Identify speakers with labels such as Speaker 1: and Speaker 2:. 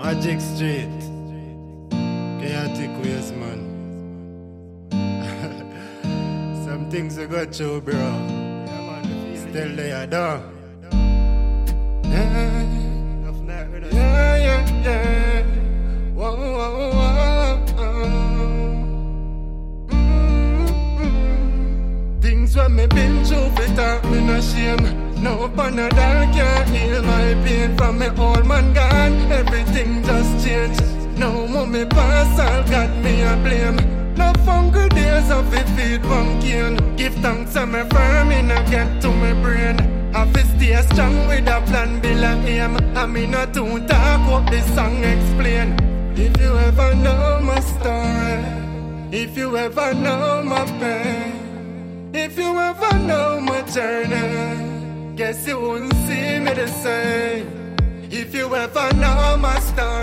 Speaker 1: Magic Street, chaotic ways, man. Some things you got to, bro. Still there, though. Yeah, yeah, yeah. Whoa, whoa, whoa. Things what me been through, fit out me no shame. No Panadol can't heal my pain. From me old man gone, everything just changed. No more me past, all got me a blame. No funky days of it feed pumpkin. Give thanks to me firm, me no get to me brain. I fi stay strong with a plan, bill and aim. I me not to talk what this song explain. If you ever know my story, if you ever know my pain, if you ever know my journey, guess you wouldn't see me the same. If you ever know my story,